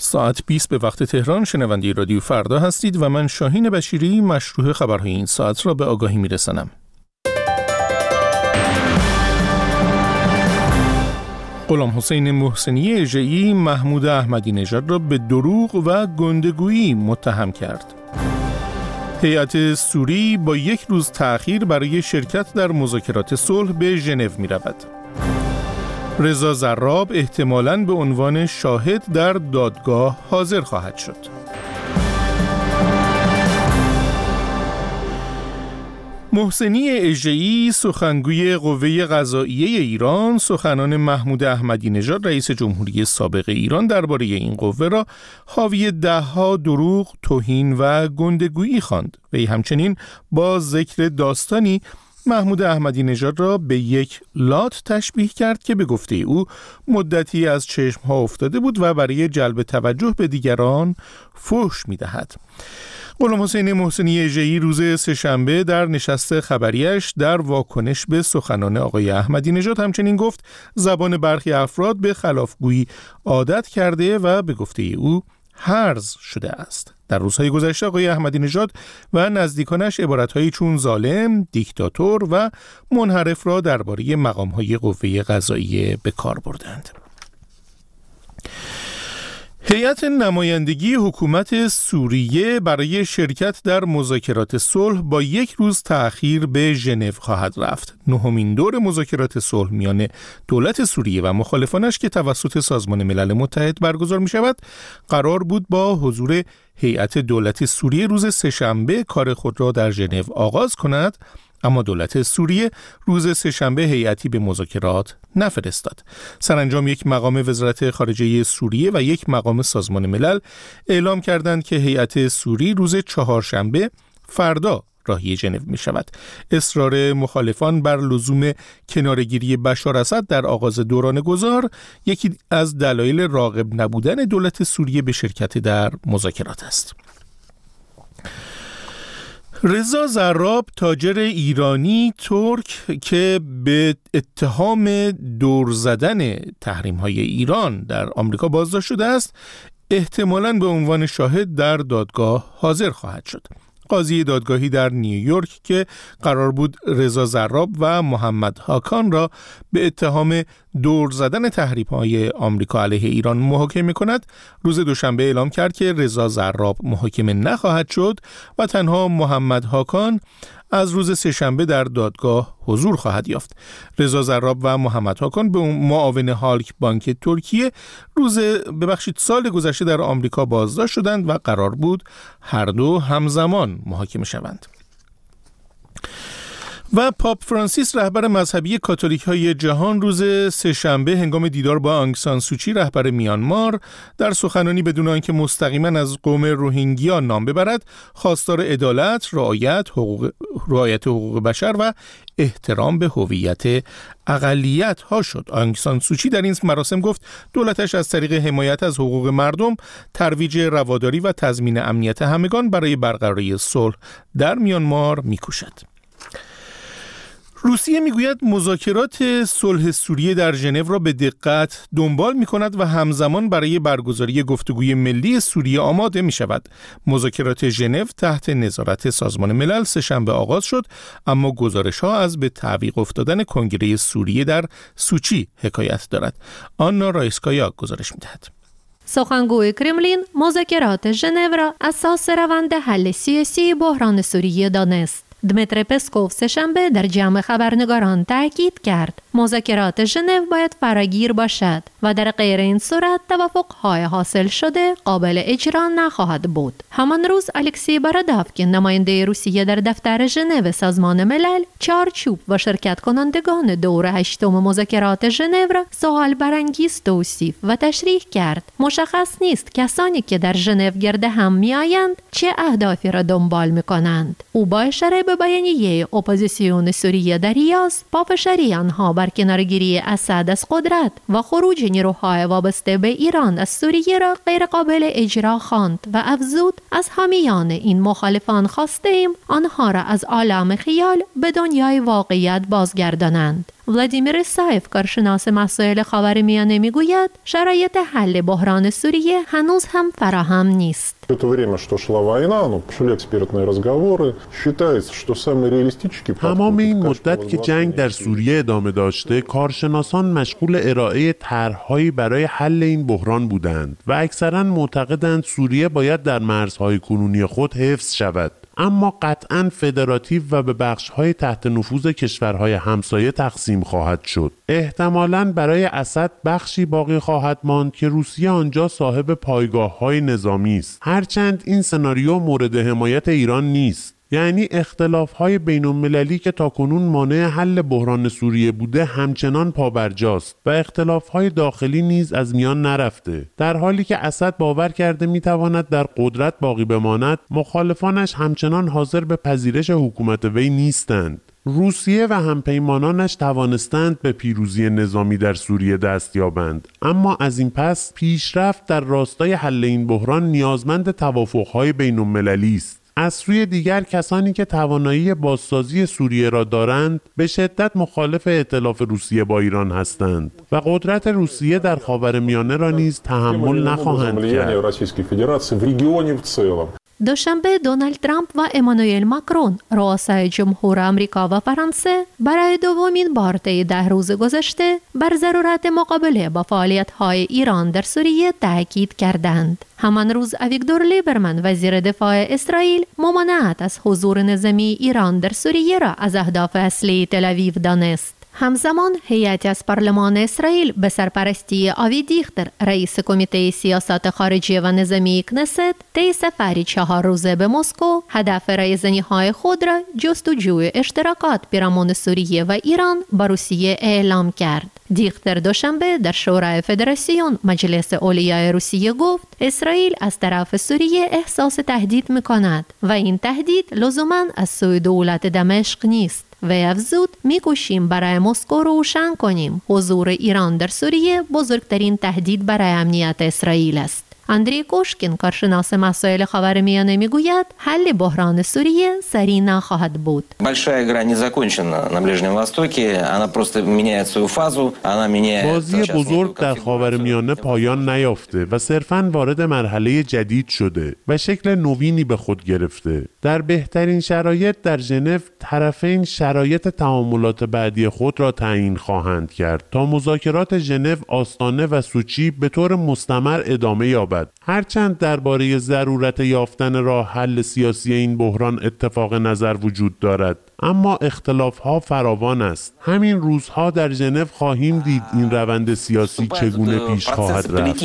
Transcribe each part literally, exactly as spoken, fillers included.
ساعت بیست به وقت تهران شنونده رادیو فردا هستید و من شاهین بشیری مشروح خبرهای این ساعت را به آگاهی میرسانم. غلام حسین محسنی اژه‌ای محمود احمدی نژاد را به دروغ و گندگویی متهم کرد. هیئت سوری با یک روز تأخیر برای شرکت در مذاکرات صلح به ژنو می‌رود. رضا زراب احتمالاً به عنوان شاهد در دادگاه حاضر خواهد شد. محسنی اژه‌ای سخنگوی قوه قضائیه ایران سخنان محمود احمدی نژاد رئیس جمهوری سابق ایران درباره این قوه را حاوی ده‌ها دروغ، توهین و گندگویی خواند. وی همچنین با ذکر داستانی محمود احمدی نژاد را به یک لات تشبیه کرد که به گفته او مدتی از چشم‌ها افتاده بود و برای جلب توجه به دیگران فحش می‌دهد. غلام حسین محسنی اژه‌ای روز سه‌شنبه در نشست خبریش در واکنش به سخنان آقای احمدی نژاد همچنین گفت زبان برخی افراد به خلافگویی عادت کرده و به گفته او هرز شده است. در روزهای گذشته آقای احمدی نژاد و نزدیکانش عبارت‌هایی چون ظالم، دیکتاتور و منحرف را درباره مقام‌های قوه قضائیه به کار بردند. هیئت نمایندگی حکومت سوریه برای شرکت در مذاکرات صلح با یک روز تأخیر به ژنو خواهد رفت. نهمین دور مذاکرات صلح میان دولت سوریه و مخالفانش که توسط سازمان ملل متحد برگزار می شود قرار بود با حضور هیئت دولت سوریه روز سه‌شنبه کار خود را در ژنو آغاز کند، اما دولت سوریه روز سه‌شنبه هیئتی به مذاکرات نفرستاد. سرانجام یک مقام وزارت خارجه سوریه و یک مقام سازمان ملل اعلام کردند که هیئت سوری روز چهارشنبه فردا راهی ژنو می شود. اصرار مخالفان بر لزوم کنارگیری بشار اسد در آغاز دوران گذار یکی از دلایل راغب نبودن دولت سوریه به شرکت در مذاکرات است. رضا زراب تاجر ایرانی ترک که به اتهام دور زدن تحریم‌های ایران در آمریکا بازداشت شده است، احتمالاً به عنوان شاهد در دادگاه حاضر خواهد شد. قاضی دادگاهی در نیویورک که قرار بود رضا زراب و محمد هاکان را به اتهام دور زدن تحریم‌های آمریکا علیه ایران محاکمه کند، روز دوشنبه اعلام کرد که رضا زراب محاکمه نخواهد شد و تنها محمد هاکان از روز سه‌شنبه در دادگاه حضور خواهد یافت. رضا زراب و محمد هاکان به معاون هالک بانک ترکیه روز ببخشید سال گذشته در آمریکا بازداشت شدند و قرار بود هر دو همزمان محاکمه شوند. و پاپ فرانسیس رهبر مذهبی کاتولیک‌های جهان روز سه‌شنبه هنگام دیدار با آنگ سان سوچی رهبر میانمار در سخنانی بدون آنکه مستقیما از قوم روهینگیا نام ببرد خواستار عدالت، رعایت حقوق رعایت حقوق بشر و احترام به هویت اقلیت‌ها شد. آنگ سان سوچی در این مراسم گفت دولتش از طریق حمایت از حقوق مردم، ترویج رواداری و تضمین امنیت همگان برای برقراری صلح در میانمار می‌کوشد. روسیه میگوید مذاکرات صلح سوریه در ژنو را به دقت دنبال می‌کند و همزمان برای برگزاری گفتگوی ملی سوریه آماده می‌شود. مذاکرات ژنو تحت نظارت سازمان ملل سه‌شنبه آغاز شد، اما گزارش‌ها از به تعویق افتادن کنگره سوریه در سوچی حکایت دارد. آنا رایسکایا گزارش می‌دهد. سخنگوی کرملین مذاکرات ژنو را اساس روند حل سیاسی بحران سوریه دانست. دمیتری پسکوف سه‌شنبه در جمع خبرنگاران تاکید کرد مذاکرات ژنو باید فراگیر باشد و در غیر این صورت توافق‌های حاصل شده قابل اجرا نخواهد بود. همان روز الکسی باراداف که نماینده روسیه در دفتر ژنو سازمان ملل چارچوب و شرکت کنندگان دور هشتم مذاکرات ژنو را سوال برانگیز توصیف و تشریح کرد. مشخص نیست کسانی که در ژنو گرد هم میآیند چه اهدافی را دنبال می‌کنند. او با اشاره به بیانیه اپوزیسیون سوریه در ریاض پافشاری آنها بر کنارگیری اسد از قدرت و خروج نیروهای وابسته به ایران از سوریه را غیر قابل اجرا خواند و افزود از حامیان این مخالفان خواستیم آنها را از عالم خیال به دنیای واقعیت بازگردانند. ولادیمیر سایف، کارشناس مسائل خاورمیانه، میگوید شرایط حل بحران سوریه هنوز هم فراهم نیست. Это время, что шла война, ну, шли экспертные разговоры, считается, что самый реалистический подход. تمام این مدت که جنگ در سوریه ادامه داشته، کارشناسان مشغول ارائه طرح‌هایی برای حل این بحران بودند و اکثراً معتقدند سوریه باید در مرزهای کنونی خود حفظ شود. اما قطعاً فدراتیو و به بخش‌های تحت نفوذ کشورهای همسایه تقسیم خواهد شد. احتمالاً برای اسد بخشی باقی خواهد ماند که روسیه آنجا صاحب پایگاه‌های نظامی است. هرچند این سناریو مورد حمایت ایران نیست. یعنی اختلاف‌های بین‌المللی که تاکنون مانع حل بحران سوریه بوده همچنان پابرجاست و اختلاف‌های داخلی نیز از میان نرفته. در حالی که اسد باور کرده می‌تواند در قدرت باقی بماند، مخالفانش همچنان حاضر به پذیرش حکومت وی نیستند. روسیه و همپیمانانش توانستند به پیروزی نظامی در سوریه دست یابند، اما از این پس پیشرفت در راستای حل این بحران نیازمند توافق‌های بین‌المللی است. از سوی دیگر کسانی که توانایی بازسازی سوریه را دارند به شدت مخالف ائتلاف روسیه با ایران هستند و قدرت روسیه در خاورمیانه را نیز تحمل نخواهند کرد. دوشنبه دونالد ترامپ و امانوئل ماکرون، رؤسای جمهور آمریکا و فرانسه، برای دومین بار طی ده روز گذشته بر ضرورت مقابله با فعالیت‌های ایران در سوریه تاکید کردند. همان روز اویگدور لیبرمن، وزیر دفاع اسرائیل، ممانعت از حضور نظامی ایران در سوریه را از اهداف اصلی تل‌آویو دانست. همزمان هیئتی از پارلمان اسرائیل به سرپرستی آوی دیختر، رئیس کمیته سیاست خارجی و نظامی کنست، طی سفری چهار روزه به مسکو هدف رایزنی‌های خود را جستجوی اشتراکات پیرامون سوریه و ایران با روسیه اعلام کرد. دیختر دوشنبه در شورای فدراسیون مجلس اولیای روسیه گفت اسرائیل از طرف سوریه احساس تهدید می‌کند و این تهدید لزوماً از سوی دولت دمشق نیست. و افزود می‌کوشیم برای مسکو روشن کنیم حضور ایران در سوریه بزرگترین تهدید برای امنیت اسرائیل است. اندری کوشکین، کارشناس مسائل خاورمیانه، میگوید حل بحران سوریه سریع نخواهد بود. Большая игра не закончена на Ближнем Востоке, она просто меняет свою фазу, она меняет. بازی بزرگ در خاورمیانه پایان نیافته و صرفاً وارد مرحله جدید شده و شکل نوینی به خود گرفته. در بهترین شرایط در ژنو طرفین شرایط تعاملات بعدی خود را تعیین خواهند کرد تا مذاکرات ژنو، آستانه و سوچی به طور مستمر ادامه یابد. هرچند درباره ضرورت یافتن راه حل سیاسی این بحران اتفاق نظر وجود دارد، اما اختلاف‌ها فراوان است. همین روزها در ژنو خواهیم دید این روند سیاسی چگونه پیش خواهد رفت.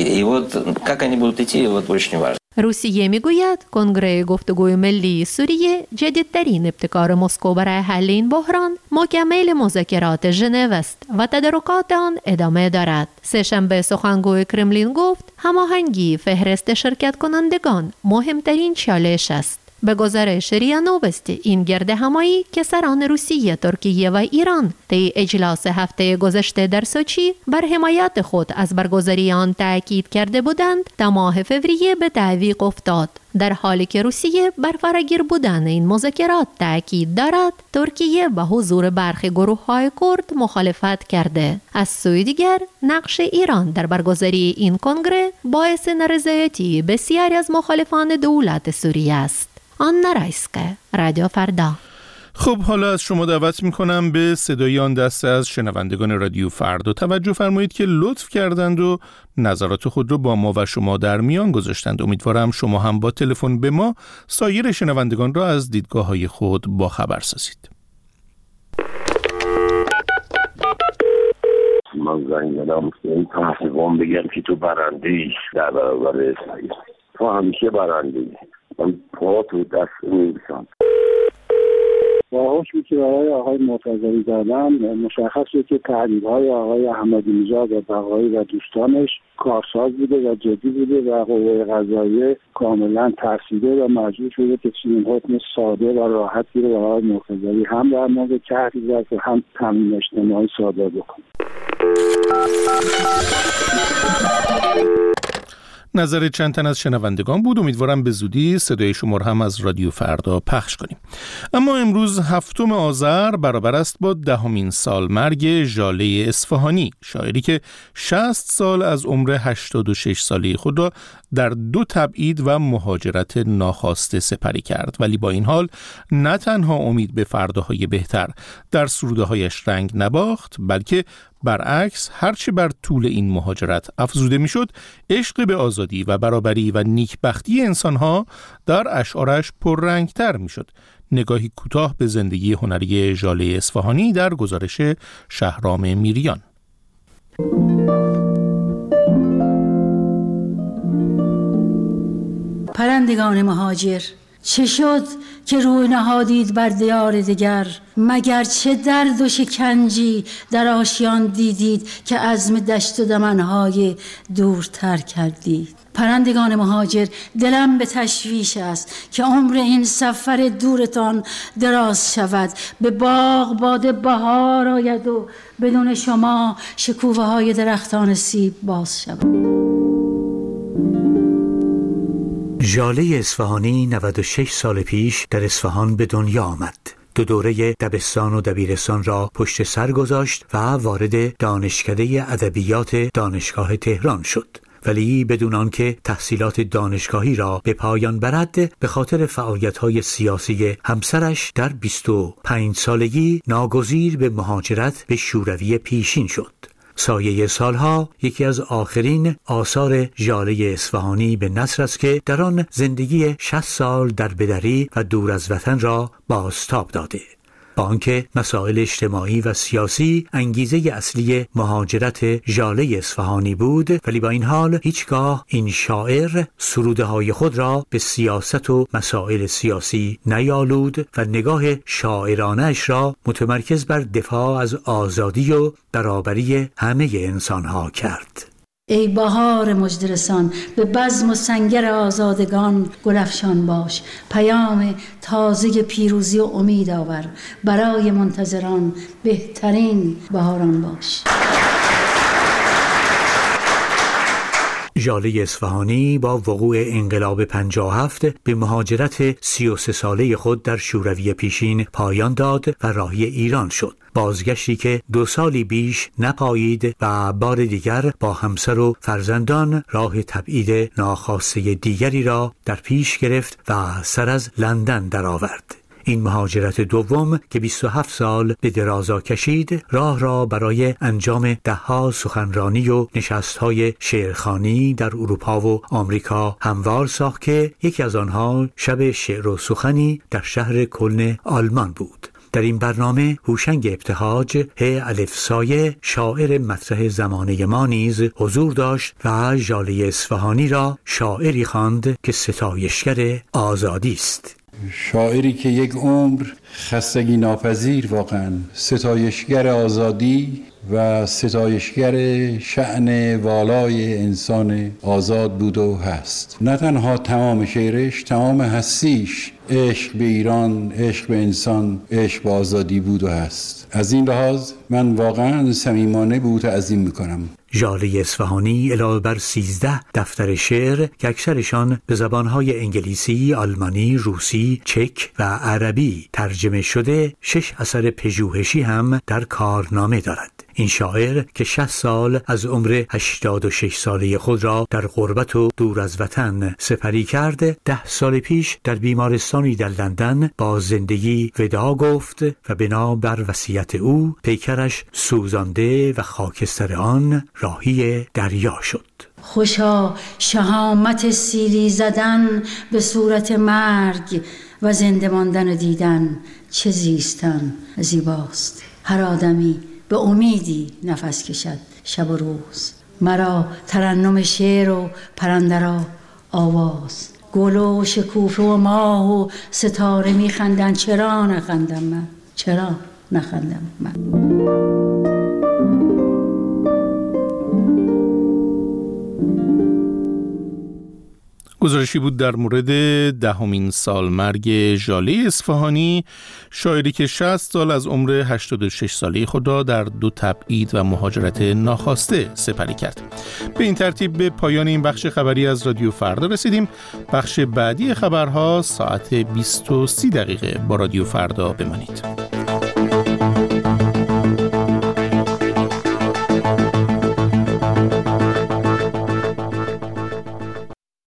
روسیه میگوید کنگره گفتگوی ملی سوریه، جدیدترین ابتکار مسکو برای حل این بحران، مکمل مذاکرات ژنو است و تدارکات آن ادامه دارد. سه‌شنبه سخنگوی کرملین گفت هماهنگی فهرست شرکت کنندگان مهمترین چالش است. به گزارش ریا نووستی، این گرد همایی که سران روسیه، ترکیه و ایران طی اجلاس هفته گذشته در سوچی بر حمایت خود از برگزاری آن تاکید کرده بودند، تا ماه فوریه به تعویق افتاد. در حالی که روسیه بر فراگیر بودن این مذاکرات تاکید دارد، ترکیه با حضور برخی گروه‌های کرد مخالفت کرده. از سوی دیگر، نقش ایران در برگزاری این کنگره باعث نارضایتی بسیاری از مخالفان دولت سوریه است. آنا رایسکه، رادیو فردا. خب حالا از شما دعوت میکنم به صدای آن دسته از شنوندگان رادیو فردا توجه فرمایید که لطف کردند و نظرات خود رو با ما و شما در میان گذاشتند. امیدوارم شما هم با تلفن به ما سایر شنوندگان را از دیدگاه‌های خود با خبر سازید. من زنگ زدم این تحقیقان بگم که تو برنده‌ای در برابر اسرائیل، تو همیشه برنده‌ای، من پا تو دست می‌بوسم. با حکمی که برای آقای مرتضوی دادن، مشخص شد که تحریم‌های آقای احمدی نژاد و بقایی و دوستانش کارساز بوده و جدی بوده و قوه قضاییه کاملا ترسیده و مجبور شده که چنین حکم ساده و راحتی رو برای مرتضوی هم در مورد تحریم و هم تامین اجتماعی صادر بکنه. نظر چند تن از شنوندگان بود. امیدوارم به زودی صدای شما هم از رادیو فردا پخش کنیم. اما امروز هفتم آذر برابر است با دهمین سال مرگ ژاله اصفهانی، شاعری که شصت سال از عمر هشتاد و شش ساله خود را در دو تبعید و مهاجرت ناخواسته سپری کرد، ولی با این حال نه تنها امید به فرداهای بهتر در سروده‌هایش رنگ نباخت، بلکه برعکس هرچه بر طول این مهاجرت افزوده میشد، عشق به آزادی و برابری و نیکبختی انسانها در اشعارش پررنگتر میشد. نگاهی کوتاه به زندگی هنری ژاله اصفهانی در گزارش شهرام میریان. پرندگان مهاجر، چه شد که روی نهادید بر دیار دگر؟ مگر چه درد و شکنجی در آشیان دیدید که عزم دشت و دمنهای دورتر کردید؟ پرندگان مهاجر، دلم به تشویش است که عمر این سفر دورتان دراز شود، به باغ باد بهار آید و بدون شما شکوفه های درختان سیب باز شود. ژاله اصفهانی نود و شش سال پیش در اصفهان به دنیا آمد. دو دوره دبستان و دبیرستان را پشت سر گذاشت و وارد دانشکده ادبیات دانشگاه تهران شد، ولی بدون آنکه تحصیلات دانشگاهی را به پایان برد، به خاطر فعالیت‌های سیاسی همسرش در بیست و پنج سالگی ناگزیر به مهاجرت به شوروی پیشین شد. سایه سالها یکی از آخرین آثار ژاله اصفهانی به نثر است که در آن زندگی شصت سال در بدری و دور از وطن را بازتاب داده. با آنکه مسائل اجتماعی و سیاسی انگیزه اصلی مهاجرت ژاله اصفهانی بود، ولی با این حال هیچگاه این شاعر سروده‌های خود را به سیاست و مسائل سیاسی نیالود و نگاه شاعرانه‌اش را متمرکز بر دفاع از آزادی و برابری همه انسان‌ها کرد. ای بهار مژدرسان، به بزم و سنگر آزادگان گلفشان باش، پیام تازه پیروزی و امید آور، برای منتظران بهترین بهاران باش. ژاله اصفهانی با وقوع انقلاب پنجاه و هفت به مهاجرت سی و سه ساله خود در شوروی پیشین پایان داد و راهی ایران شد. بازگشتی که دو سالی بیش نپایید و بار دیگر با همسر و فرزندان راه تبعید ناخواسته دیگری را در پیش گرفت و سر از لندن درآورد. این مهاجرت دوم که بیست و هفت سال به درازا کشید، راه را برای انجام دهها سخنرانی و نشست‌های شعرخوانی در اروپا و آمریکا هموار ساخت که یکی از آنها شب شعر و سخنی در شهر کلن آلمان بود. در این برنامه هوشنگ ابتهاج ه الفسایه، شاعر مطرح زمانه ما نیز حضور داشت و ژاله اصفهانی را شاعری خواند که ستایشگر آزادی است. شاعری که یک عمر خستگی ناپذیر، واقعا ستایشگر آزادی و ستایشگر شأن والای انسان آزاد بود و هست. نه تنها تمام شعرش، تمام هستیش عشق به ایران، عشق به انسان، عشق به آزادی بود و هست. از این لحاظ من واقعا صمیمانه به او تعظیم میکنم. ژاله اصفهانی علاوه بر سیزده دفتر شعر که اکثرشان به زبانهای انگلیسی، آلمانی، روسی، چک و عربی ترجمه شده، شش اثر پژوهشی هم در کارنامه دارد. این شاعر که شصت سال از عمر هشتاد و شش ساله خود را در غربت و دور از وطن سپری کرد، ده سال پیش در بیمارستانی در لندن با زندگی ودا گفت و بنا بر وصیت او پیکرش سوزانده و خاکستر آن راهی دریا شد. خوشا شهامت سیلی زدن به صورت مرگ و زنده ماندن و دیدن، چه زیستن زیباست. هر آدمی به امیدی نفس کشد شب و روز. مرا ترنم شعر و پرنده را آواز، گل و شکوفه و ماه و ستاره میخندن، چرا نخندم من؟ چرا نخندم من؟ گزارشی بود در مورد دهمین سال مرگ ژاله اصفهانی، شاعری که شصت سال از عمر هشتاد و شش ساله خود را در دو تبعید و مهاجرت ناخواسته سپری کرد. به این ترتیب به پایان این بخش خبری از رادیو فردا رسیدیم. بخش بعدی خبرها ساعت بیست و سی دقیقه با رادیو فردا بمانید.